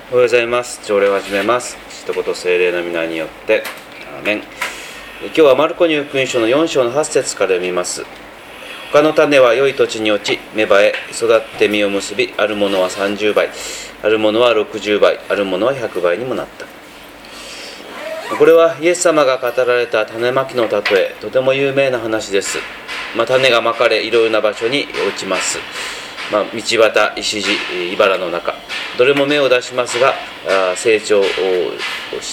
おはようございます。朝礼を始めます。一言聖霊の皆によってアーメン。今日はマルコに福音書の4章の8節から読みます。他の種は良い土地に落ち芽生え育って実を結び、あるものは30倍、あるものは60倍、あるものは100倍にもなった。これはイエス様が語られた種まきの例え、とても有名な話です。種がまかれいろいろな場所に落ちます。道端、石地、茨の中、どれも芽を出しますが、成長をして、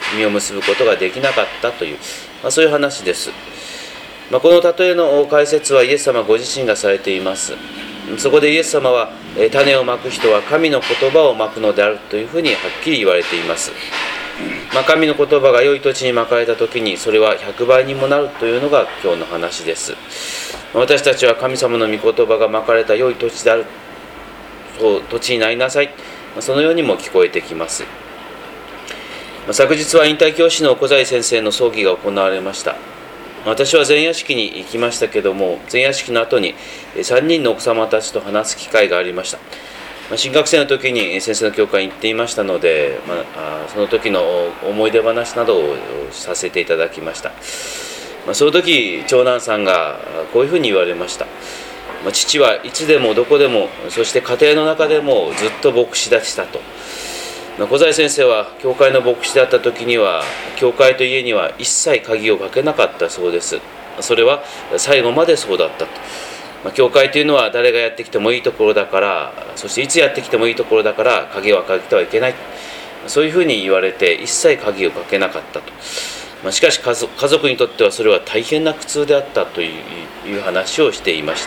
実を結ぶことができなかったという、そういう話です。この例えの解説はイエス様ご自身がされています。そこでイエス様は、種をまく人は神の言葉をまくのであるというふうにはっきり言われています。神の言葉が良い土地にまかれた時に、それは100倍にもなるというのが今日の話です。私たちは神様の御言葉がまかれた良い土地である、そう土地になりなさい、そのようにも聞こえてきます。昨日は引退教師の小材先生の葬儀が行われました。私は前夜式に行きましたけども、前夜式の後に3人の奥様たちと話す機会がありました。新学生の時に先生の教会に行っていましたので、その時の思い出話などをさせていただきました。その時長男さんがこういうふうに言われました。父はいつでもどこでも、そして家庭の中でもずっと牧師でしたと。小材先生は教会の牧師であった時には、教会と家には一切鍵をかけなかったそうです。それは最後までそうだったと。教会というのは誰がやってきてもいいところだから、そしていつやってきてもいいところだから鍵はかけてはいけない、そういうふうに言われて一切鍵をかけなかったと。しかし家族にとってはそれは大変な苦痛であったという話をしていました。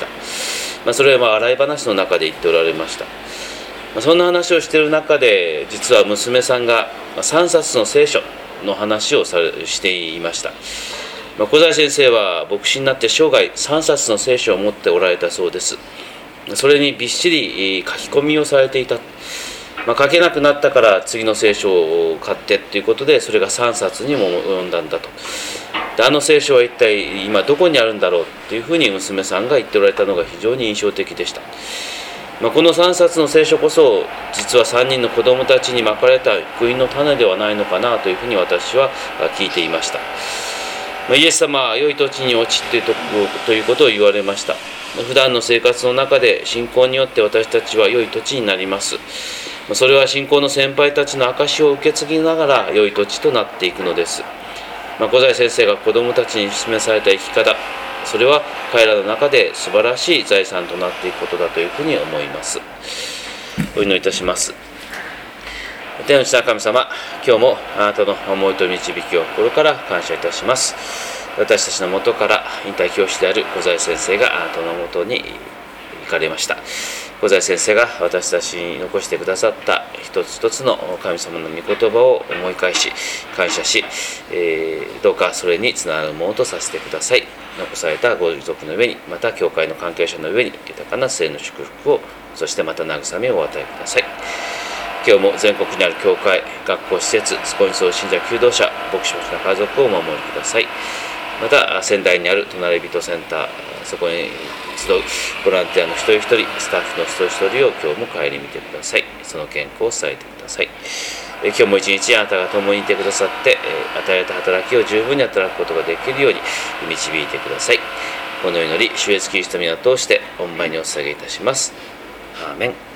それは洗い話の中で言っておられました。そんな話をしている中で、実は娘さんが3冊の聖書の話をしていました。小材先生は牧師になって生涯3冊の聖書を持っておられたそうです。それにびっしり書き込みをされていた。書けなくなったから次の聖書を買ってということで、それが3冊にも及んだんだと。で、あの聖書は一体今どこにあるんだろうというふうに娘さんが言っておられたのが非常に印象的でした。この3冊の聖書こそ、実は3人の子供たちにまかれた福音の種ではないのかなというふうに私は聞いていました。イエス様は良い土地に落ちてということを言われました。普段の生活の中で信仰によって私たちは良い土地になります。それは信仰の先輩たちの証を受け継ぎながら良い土地となっていくのです。小材先生が子供たちに示された生き方、それは彼らの中で素晴らしい財産となっていくことだというふうに思います。お祈りいたします。天の地の神様、今日もあなたの思いと導きを心から感謝いたします。私たちのもとから引退教師である小材先生があなたのもとに行かれました。小材先生が私たちに残してくださった一つ一つの神様の御言葉を思い返し感謝し、どうかそれにつながるものとさせてください。残されたご遺族の上に、また教会の関係者の上に豊かな生の祝福を、そしてまた慰めをお与えください。今日も全国にある教会、学校施設、スポンサー信者求道者、牧師の家族をお守りください。また仙台にある隣人センター、そこに集うボランティアの一人一人、スタッフの一人一人を今日も顧みてください。その健康を伝えてください。今日も一日あなたが共にいてくださって、与えられた働きを十分に働くことができるように導いてください。この祈り、主イエスキリストの皆を通して御前にお捧げいたします。アーメン。